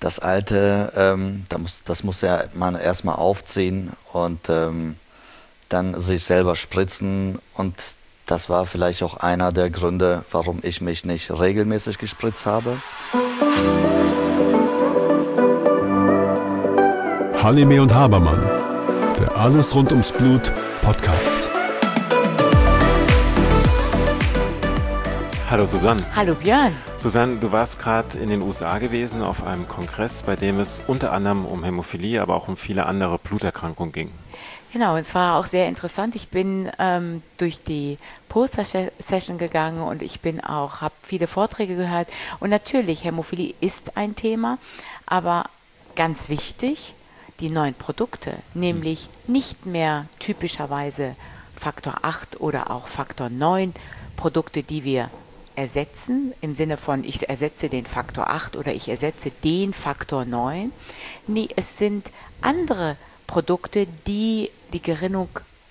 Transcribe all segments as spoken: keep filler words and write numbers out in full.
das alte, ähm, da muss, das muss ja man erstmal aufziehen und ähm, dann sich selber spritzen. Und das war vielleicht auch einer der Gründe, warum ich mich nicht regelmäßig gespritzt habe. Halime und Habermann, der Alles rund ums Blut Podcast. Hallo Susanne. Hallo Björn. Susanne, du warst gerade in den U S A gewesen auf einem Kongress, bei dem es unter anderem um Hämophilie, aber auch um viele andere Bluterkrankungen ging. Genau, und es war auch sehr interessant. Ich bin ähm, durch die Poster-Session gegangen und ich bin auch, habe viele Vorträge gehört. Und natürlich, Hämophilie ist ein Thema, aber ganz wichtig, die neuen Produkte, nämlich nicht mehr typischerweise Faktor acht oder auch Faktor neun Produkte, die wir ersetzen, im Sinne von ich ersetze den Faktor acht oder ich ersetze den Faktor neun. Nee, es sind andere Produkte, die die Gerinnung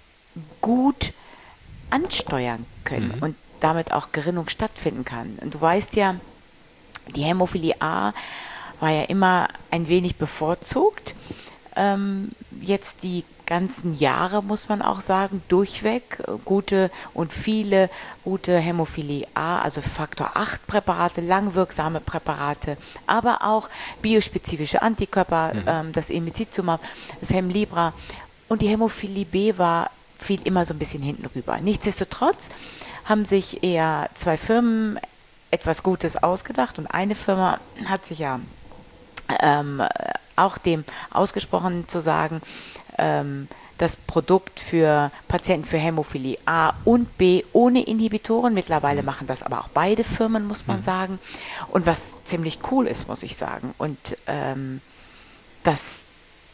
gut ansteuern können mhm. und damit auch Gerinnung stattfinden kann. Und du weißt ja, die Hämophilie A war ja immer ein wenig bevorzugt. Ähm, jetzt die ganzen Jahre, muss man auch sagen, durchweg gute und viele gute Hämophilie A, also Faktor acht Präparate, langwirksame Präparate, aber auch biospezifische Antikörper, mhm. ähm, das Emicizumab, das Hemlibra, und die Hämophilie B war, fiel immer so ein bisschen hinten rüber. Nichtsdestotrotz haben sich eher zwei Firmen etwas Gutes ausgedacht und eine Firma hat sich ja ähm, auch dem ausgesprochen zu sagen, ähm, das Produkt für Patienten für Hämophilie A und B ohne Inhibitoren. Mittlerweile machen das aber auch beide Firmen, muss man mhm. sagen. Und was ziemlich cool ist, muss ich sagen. Und ähm, das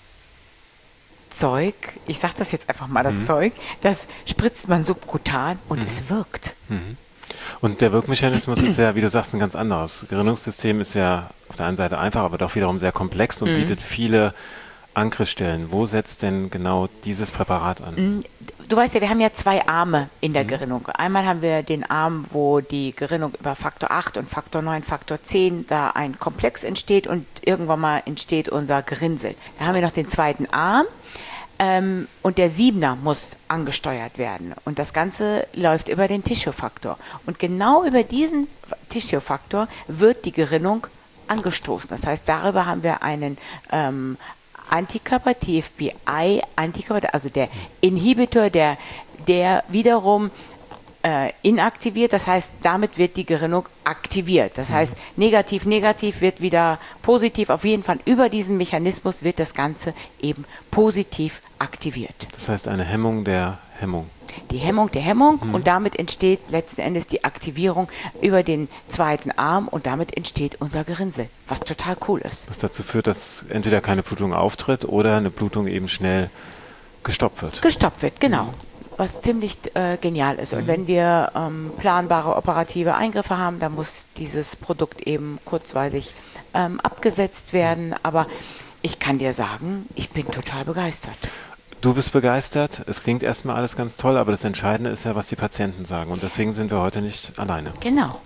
Zeug, ich sage das jetzt einfach mal, das mhm. Zeug, das spritzt man subkutan und mhm. es wirkt. Mhm. Und der Wirkmechanismus ist ja, wie du sagst, ein ganz anderes. Das Gerinnungssystem ist ja auf der einen Seite einfach, aber doch wiederum sehr komplex und mhm. bietet viele Angriffsstellen. Wo setzt denn genau dieses Präparat an? Du weißt ja, wir haben ja zwei Arme in der mhm. Gerinnung. Einmal haben wir den Arm, wo die Gerinnung über Faktor acht und Faktor neun, Faktor zehn, da ein Komplex entsteht und irgendwann mal entsteht unser Gerinnsel. Da haben wir noch den zweiten Arm. Ähm, und der Siebener muss angesteuert werden. Und das Ganze läuft über den Tissue-Faktor. Und genau über diesen Tissue-Faktor wird die Gerinnung angestoßen. Das heißt, darüber haben wir einen ähm, Antikörper, T F B I-Antikörper, also der Inhibitor, der, der wiederum äh, inaktiviert. Das heißt, damit wird die Gerinnung aktiviert. Das heißt, negativ, negativ wird wieder positiv. Auf jeden Fall über diesen Mechanismus wird das Ganze eben positiv aktiviert. Das heißt, eine Hemmung der Hemmung. Die Hemmung der Hemmung mhm. und damit entsteht letzten Endes die Aktivierung über den zweiten Arm und damit entsteht unser Gerinnsel, was total cool ist. Was dazu führt, dass entweder keine Blutung auftritt oder eine Blutung eben schnell gestoppt wird. Gestoppt wird, genau. Mhm. Was ziemlich äh, genial ist. Und mhm. wenn wir ähm, planbare operative Eingriffe haben, dann muss dieses Produkt eben kurzweilig ähm, abgesetzt werden. Aber ich kann dir sagen, ich bin total begeistert. Du bist begeistert. Es klingt erstmal alles ganz toll, aber das Entscheidende ist ja, was die Patienten sagen. Und deswegen sind wir heute nicht alleine. Genau.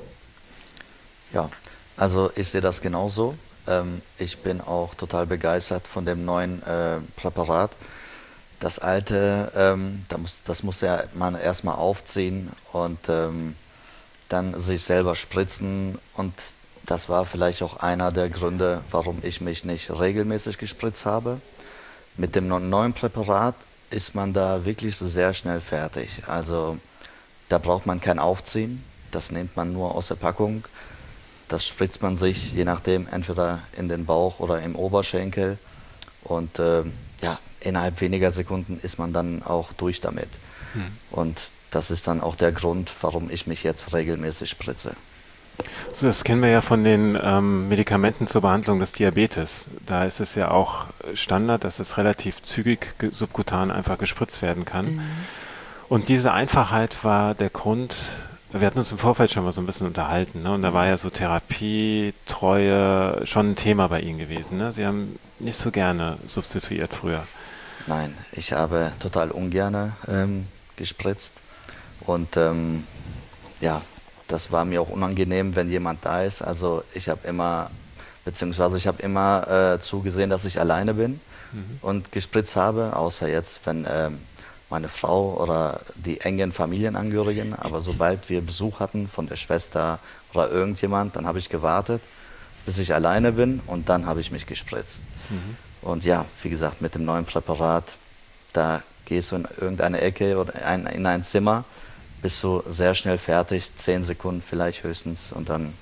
Ja, also ich sehe das genauso. Ähm, ich bin auch total begeistert von dem neuen äh, Präparat. Das alte, ähm, da muss, das muss ja man erstmal aufziehen und ähm, dann sich selber spritzen. Und das war vielleicht auch einer der Gründe, warum ich mich nicht regelmäßig gespritzt habe. Mit dem neuen Präparat ist man da wirklich sehr schnell fertig. Also da braucht man kein Aufziehen, das nimmt man nur aus der Packung. Das spritzt man sich, je nachdem, entweder in den Bauch oder im Oberschenkel. Und äh, ja, innerhalb weniger Sekunden ist man dann auch durch damit. Hm. Und das ist dann auch der Grund, warum ich mich jetzt regelmäßig spritze. So, das kennen wir ja von den ähm, Medikamenten zur Behandlung des Diabetes. Da ist es ja auch Standard, dass es relativ zügig subkutan einfach gespritzt werden kann. Mhm. Und diese Einfachheit war der Grund, wir hatten uns im Vorfeld schon mal so ein bisschen unterhalten, ne? Und da war ja so Therapie, Treue schon ein Thema bei Ihnen gewesen. Ne? Sie haben nicht so gerne substituiert früher. Nein, ich habe total ungerne ähm, gespritzt und ähm, ja, das war mir auch unangenehm, wenn jemand da ist. Also ich habe immer Beziehungsweise ich habe immer äh, zugesehen, dass ich alleine bin Mhm. und gespritzt habe, außer jetzt, wenn ähm, meine Frau oder die engen Familienangehörigen. Aber sobald wir Besuch hatten von der Schwester oder irgendjemand, dann habe ich gewartet, bis ich alleine bin und dann habe ich mich gespritzt. Mhm. Und ja, wie gesagt, mit dem neuen Präparat, da gehst du in irgendeine Ecke oder ein, in ein Zimmer, bist du sehr schnell fertig, zehn Sekunden vielleicht höchstens und dann,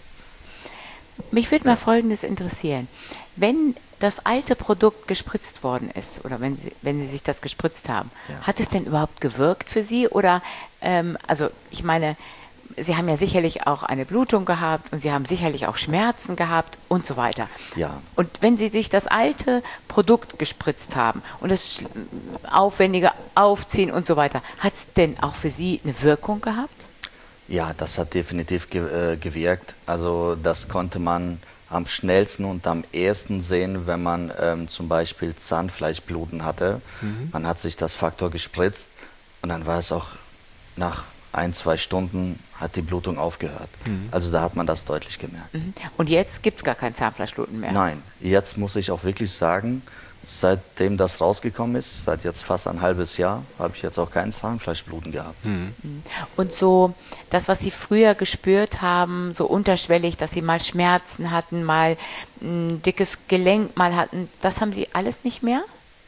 Mich würde mal Folgendes interessieren. Wenn das alte Produkt gespritzt worden ist oder wenn Sie, wenn Sie sich das gespritzt haben, Ja. hat es denn überhaupt gewirkt für Sie? Oder, ähm, also ich meine, Sie haben ja sicherlich auch eine Blutung gehabt und Sie haben sicherlich auch Schmerzen gehabt und so weiter. ja, Und wenn Sie sich das alte Produkt gespritzt haben und das sch- aufwendige Aufziehen und so weiter, hat es denn auch für Sie eine Wirkung gehabt? ja, das hat definitiv ge äh, gewirkt. Also das konnte man am schnellsten und am ehesten sehen, wenn man ähm, zum Beispiel Zahnfleischbluten hatte. Man hat sich das Faktor gespritzt und dann war es auch nach ein, zwei Stunden hat die Blutung aufgehört. Also da hat man das deutlich gemerkt. Mhm. Und jetzt gibt es gar kein Zahnfleischbluten mehr. Nein, jetzt muss ich auch wirklich sagen, seitdem das rausgekommen ist, seit jetzt fast ein halbes Jahr, habe ich jetzt auch kein Zahnfleischbluten gehabt. Und so das, was Sie früher gespürt haben, so unterschwellig, dass Sie mal Schmerzen hatten, mal ein dickes Gelenk mal hatten, das haben Sie alles nicht mehr?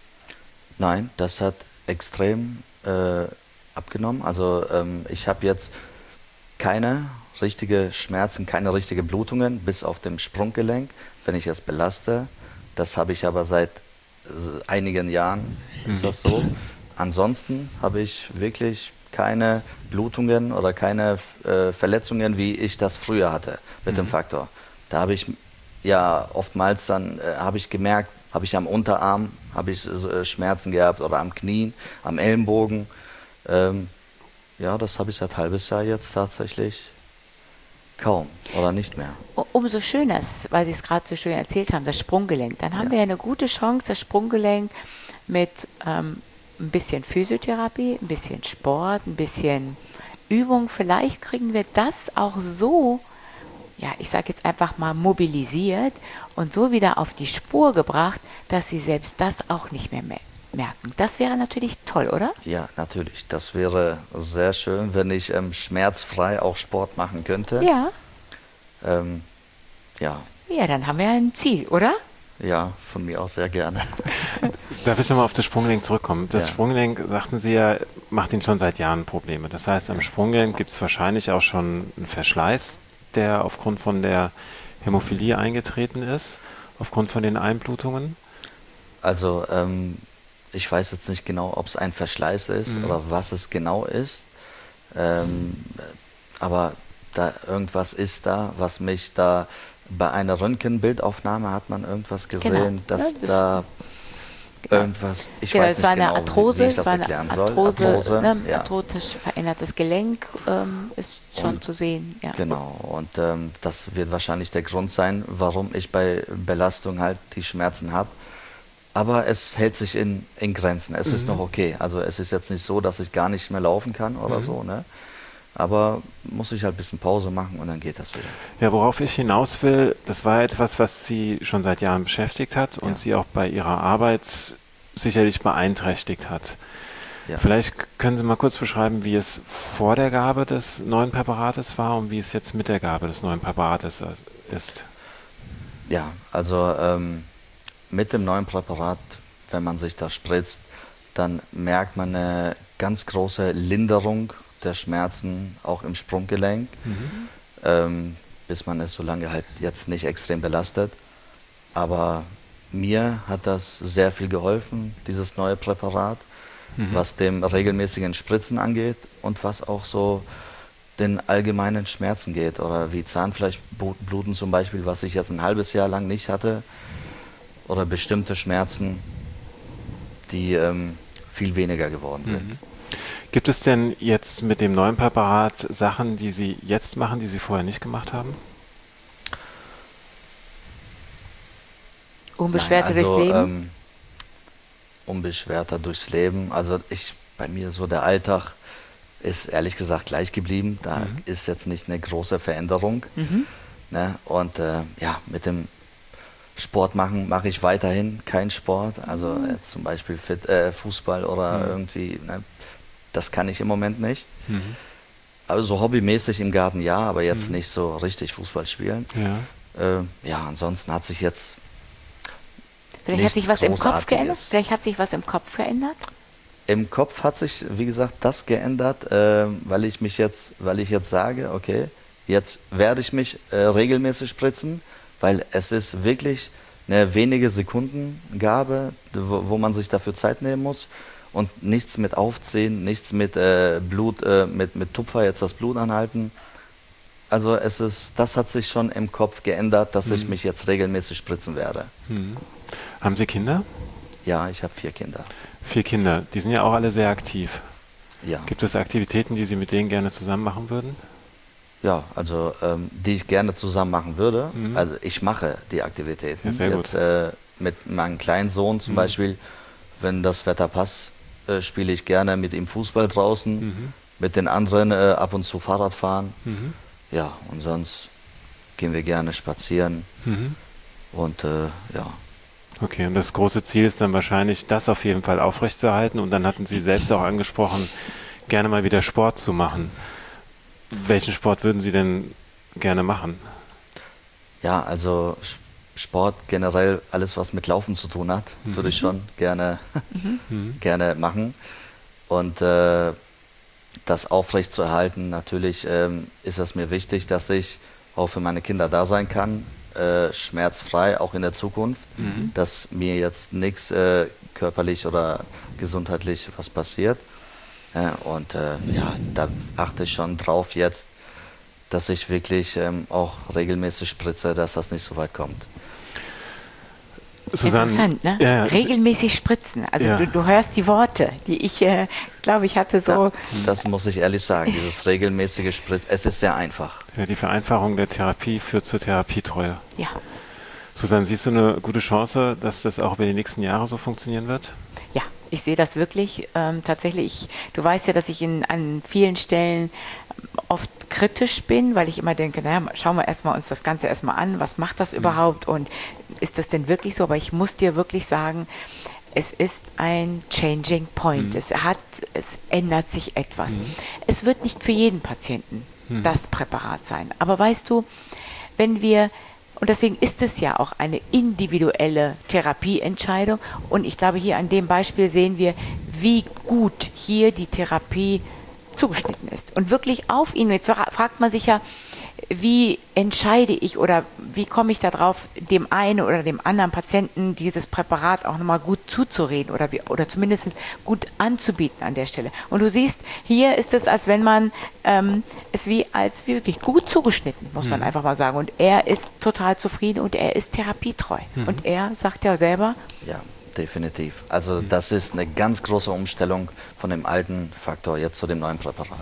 Nein, das hat extrem äh, abgenommen. Also ähm, ich habe jetzt keine richtige Schmerzen, keine richtige Blutungen, bis auf dem Sprunggelenk, wenn ich es belaste. Das habe ich aber seit äh, einigen Jahren, ist das so. Ansonsten habe ich wirklich keine Blutungen oder keine äh, Verletzungen, wie ich das früher hatte mit dem Faktor. Da habe ich ja oftmals dann äh, habe ich gemerkt, habe ich am Unterarm habe ich äh, Schmerzen gehabt oder am Knien, am Ellenbogen. Ähm, ja, das habe ich seit halbes Jahr jetzt tatsächlich kaum oder nicht mehr. U- Umso schöner ist, weil Sie es gerade so schön erzählt haben, das Sprunggelenk. Dann haben Ja. wir ja eine gute Chance, das Sprunggelenk mit ähm, ein bisschen Physiotherapie, ein bisschen Sport, ein bisschen Übung, vielleicht kriegen wir das auch so, ja, ich sage jetzt einfach mal mobilisiert und so wieder auf die Spur gebracht, dass Sie selbst das auch nicht mehr me- merken. Das wäre natürlich toll, oder? Ja, natürlich. Das wäre sehr schön, wenn ich ähm, schmerzfrei auch Sport machen könnte. Ja. Ähm, ja, Ja, dann haben wir ein Ziel, oder? ja, von mir aus sehr gerne. Darf ich nochmal auf das Sprunggelenk zurückkommen? Das Ja. Sprunggelenk, sagten Sie ja, macht Ihnen schon seit Jahren Probleme. Das heißt, am Sprunggelenk gibt es wahrscheinlich auch schon einen Verschleiß, der aufgrund von der Hämophilie eingetreten ist, aufgrund von den Einblutungen. Also ähm, ich weiß jetzt nicht genau, ob es ein Verschleiß ist oder was es genau ist. Ähm, aber da irgendwas ist da, was mich da bei einer Röntgenbildaufnahme hat man irgendwas gesehen, Genau. dass Ja, das- da irgendwas, ich Genau, weiß es nicht war eine genau, Arthrose, wie, wie ich es das war eine erklären soll. Arthrose, Arthrose, ne, ja. arthrotisch verändertes Gelenk ähm, ist schon Und- zu sehen. Ja. Genau, und ähm, das wird wahrscheinlich der Grund sein, warum ich bei Belastung halt die Schmerzen habe. Aber es hält sich in, in Grenzen. Es ist noch okay. Also es ist jetzt nicht so, dass ich gar nicht mehr laufen kann oder so, ne? Aber muss ich halt ein bisschen Pause machen und dann geht das wieder. Ja, worauf ich hinaus will, das war etwas, was Sie schon seit Jahren beschäftigt hat und Ja. Sie auch bei Ihrer Arbeit sicherlich beeinträchtigt hat. Ja. Vielleicht k- können Sie mal kurz beschreiben, wie es vor der Gabe des neuen Präparates war und wie es jetzt mit der Gabe des neuen Präparates äh, ist. Ja, also ähm, mit dem neuen Präparat, wenn man sich das spritzt, dann merkt man eine ganz große Linderung der Schmerzen, auch im Sprunggelenk, ähm, bis man es so lange halt jetzt nicht extrem belastet. Aber mir hat das sehr viel geholfen, dieses neue Präparat, was dem regelmäßigen Spritzen angeht und was auch so den allgemeinen Schmerzen geht oder wie Zahnfleischbluten zum Beispiel, was ich jetzt ein halbes Jahr lang nicht hatte, oder bestimmte Schmerzen, die ähm, viel weniger geworden sind. Gibt es denn jetzt mit dem neuen Präparat Sachen, die Sie jetzt machen, die Sie vorher nicht gemacht haben? Unbeschwerter Nein, also, durchs Leben? Ähm, unbeschwerter durchs Leben. Also ich, bei mir so der Alltag ist ehrlich gesagt gleich geblieben. Da ist jetzt nicht eine große Veränderung. Ne? Und äh, ja, mit dem Sport machen mache ich weiterhin keinen Sport. Also äh, zum Beispiel Fit, äh, Fußball oder Mhm. irgendwie, ne, das kann ich im Moment nicht. Mhm. Also so hobbymäßig im Garten ja, aber jetzt Mhm. nicht so richtig Fußball spielen. Ja. Äh, ja, ansonsten hat sich jetzt Vielleicht hat nichts sich was im Kopf geändert? Großartiges. Vielleicht hat sich was im Kopf verändert? Im Kopf hat sich, wie gesagt, das geändert, äh, weil ich mich jetzt, weil ich jetzt sage, okay, jetzt werde ich mich äh, regelmäßig spritzen, weil es ist wirklich eine wenige Sekundengabe, wo, wo man sich dafür Zeit nehmen muss und nichts mit Aufziehen, nichts mit äh, Blut, äh, mit, mit Tupfer jetzt das Blut anhalten. Also es ist, das hat sich schon im Kopf geändert, dass ich Mhm. mich jetzt regelmäßig spritzen werde. Mhm. Haben Sie Kinder? Ja, ich habe vier Kinder. Vier Kinder, die sind ja auch alle sehr aktiv. Ja. Gibt es Aktivitäten, die Sie mit denen gerne zusammen machen würden? Ja, also ähm, die ich gerne zusammen machen würde. Mhm. Also ich mache die Aktivitäten. Ja, sehr Jetzt gut. äh, mit meinem kleinen Sohn zum Mhm. Beispiel, wenn das Wetter passt, äh, spiele ich gerne mit ihm Fußball draußen, Mhm. mit den anderen äh, ab und zu Fahrrad fahren. Mhm. Ja, und sonst gehen wir gerne spazieren Mhm. und äh, ja. Okay, und das große Ziel ist dann wahrscheinlich, das auf jeden Fall aufrechtzuerhalten. Und dann hatten Sie selbst auch angesprochen, gerne mal wieder Sport zu machen. Welchen Sport würden Sie denn gerne machen? Ja, also Sch- Sport generell, alles was mit Laufen zu tun hat, Mhm. würde ich schon gerne, Mhm. gerne machen. Und äh, das aufrechtzuerhalten, natürlich ähm, ist es mir wichtig, dass ich auch für meine Kinder da sein kann, äh, schmerzfrei, auch in der Zukunft, Mhm. dass mir jetzt nichts äh, körperlich oder gesundheitlich was passiert. Äh, und äh, ja, da achte ich schon drauf jetzt, dass ich wirklich ähm, auch regelmäßig spritze, dass das nicht so weit kommt. Susanne, Interessant, ne? Ja, ja, Regelmäßig spritzen. Also Ja. du, du hörst die Worte, die ich, äh, glaube ich, hatte so. Da, das muss ich ehrlich sagen, dieses regelmäßige Spritzen, es ist sehr einfach. ja, die Vereinfachung der Therapie führt zur Therapietreue. Ja. Susanne, siehst du eine gute Chance, dass das auch über die nächsten Jahre so funktionieren wird? Ja, ich sehe das wirklich ähm, tatsächlich. Du weißt ja, dass ich in, an vielen Stellen oft kritisch bin, weil ich immer denke, naja, schauen wir erstmal uns das Ganze erstmal an, was macht das überhaupt und ist das denn wirklich so? Aber ich muss dir wirklich sagen, es ist ein Changing Point. Mhm. Es hat, es ändert sich etwas. Mhm. Es wird nicht für jeden Patienten Mhm. das Präparat sein. Aber weißt du, wenn wir und deswegen ist es ja auch eine individuelle Therapieentscheidung. Und ich glaube, hier an dem Beispiel sehen wir, wie gut hier die Therapie zugeschnitten ist. Und wirklich auf ihn. Jetzt fra- fragt man sich ja, wie entscheide ich oder wie komme ich darauf, dem einen oder dem anderen Patienten dieses Präparat auch nochmal gut zuzureden oder, wie, oder zumindest gut anzubieten an der Stelle. Und du siehst, hier ist es, als wenn man ähm, es wie als wirklich gut zugeschnitten, muss man einfach mal sagen. Und er ist total zufrieden und er ist therapietreu. Und er sagt ja selber, Ja, definitiv. Also das ist eine ganz große Umstellung von dem alten Faktor jetzt zu dem neuen Präparat.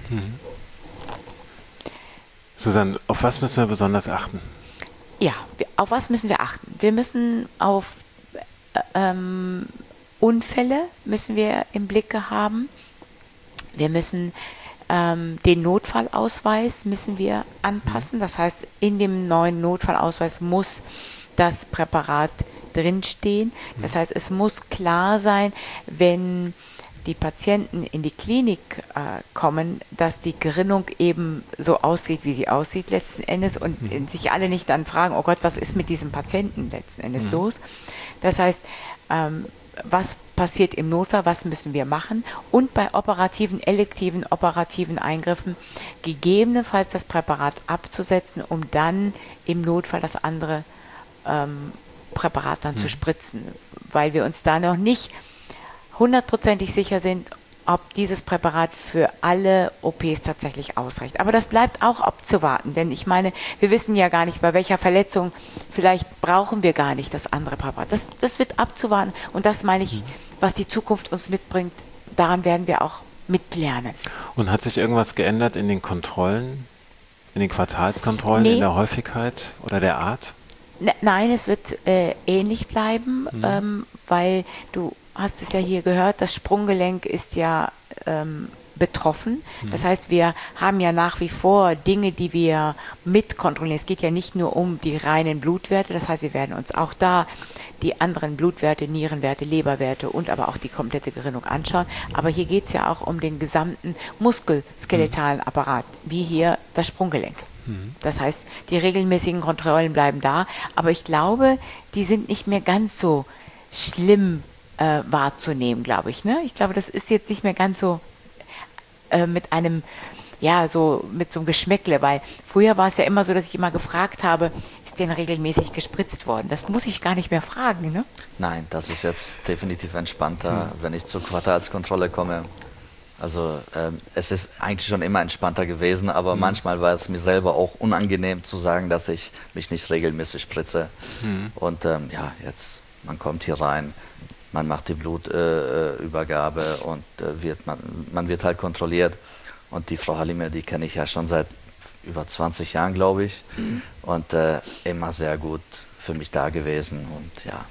Susanne, auf was müssen wir besonders achten? ja, wir- auf was müssen wir achten? Wir müssen auf äh, ähm, Unfälle müssen wir im Blicke haben. Wir müssen ähm, den Notfallausweis müssen wir anpassen. Das heißt, in dem neuen Notfallausweis muss das Präparat drinstehen. Das heißt, es muss klar sein, wenn die Patienten in die Klinik äh, kommen, dass die Gerinnung eben so aussieht, wie sie aussieht letzten Endes und äh, sich alle nicht dann fragen, oh Gott, was ist mit diesem Patienten letzten Endes los? Das heißt, ähm, was passiert im Notfall, was müssen wir machen und bei operativen, elektiven, operativen Eingriffen gegebenenfalls das Präparat abzusetzen, um dann im Notfall das andere ähm, Präparat dann zu spritzen, weil wir uns da noch nicht hundertprozentig sicher sind, ob dieses Präparat für alle O Ps tatsächlich ausreicht. Aber das bleibt auch abzuwarten, denn ich meine, wir wissen ja gar nicht, bei welcher Verletzung, vielleicht brauchen wir gar nicht das andere Präparat. Das, das wird abzuwarten und das meine ich, was die Zukunft uns mitbringt, daran werden wir auch mitlernen. Und hat sich irgendwas geändert in den Kontrollen, in den Quartalskontrollen, Nee. in der Häufigkeit oder der Art? Ne- Nein, es wird äh, ähnlich bleiben, ähm, weil du hast es ja hier gehört, das Sprunggelenk ist ja ähm, betroffen. Das heißt, wir haben ja nach wie vor Dinge, die wir mitkontrollieren. Es geht ja nicht nur um die reinen Blutwerte, das heißt, wir werden uns auch da die anderen Blutwerte, Nierenwerte, Leberwerte und aber auch die komplette Gerinnung anschauen. Aber hier geht es ja auch um den gesamten muskelskeletalen Apparat, wie hier das Sprunggelenk. Das heißt, die regelmäßigen Kontrollen bleiben da, aber ich glaube, die sind nicht mehr ganz so schlimm äh, wahrzunehmen, glaube ich. Ne? Ich glaube, das ist jetzt nicht mehr ganz so äh, mit einem, ja, so mit so einem Geschmäckle, weil früher war es ja immer so, dass ich immer gefragt habe, ist denn regelmäßig gespritzt worden? Das muss ich gar nicht mehr fragen, ne? Nein, das ist jetzt definitiv entspannter, hm. wenn ich zur Quartalskontrolle komme. Also ähm, es ist eigentlich schon immer entspannter gewesen, aber mhm. manchmal war es mir selber auch unangenehm zu sagen, dass ich mich nicht regelmäßig spritze. Mhm. Und ähm, ja, jetzt, man kommt hier rein, man macht die Blutübergabe äh, und äh, wird, man, man wird halt kontrolliert. Und die Frau Halime, die kenne ich ja schon seit über zwanzig Jahren, glaube ich. Mhm. Und äh, immer sehr gut für mich da gewesen und ja.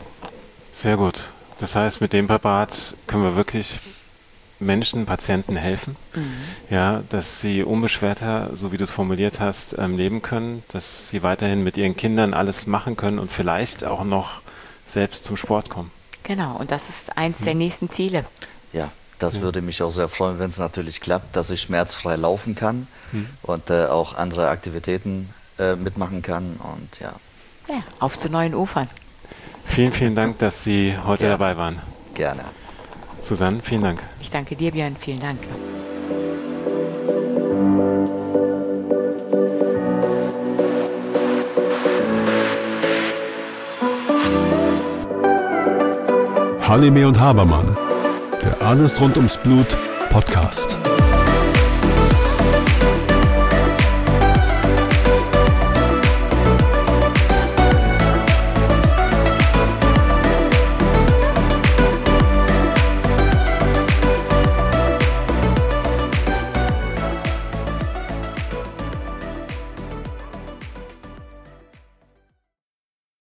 Sehr gut. Das heißt, mit dem Präparat können wir wirklich Menschen, Patienten helfen, mhm. ja, dass sie unbeschwerter, so wie du es formuliert hast, ähm, leben können, dass sie weiterhin mit ihren Kindern alles machen können und vielleicht auch noch selbst zum Sport kommen. Genau, und das ist eins mhm. der nächsten Ziele. Ja, das ja. würde mich auch sehr freuen, wenn es natürlich klappt, dass ich schmerzfrei laufen kann mhm. und äh, auch andere Aktivitäten äh, mitmachen kann und ja. Ja, auf zu neuen Ufern. Vielen, vielen Dank, dass Sie heute ja. dabei waren. Gerne. Susanne, vielen Dank. Ich danke dir, Björn. Vielen Dank. Halime und Habermann, der Alles rund ums Blut Podcast.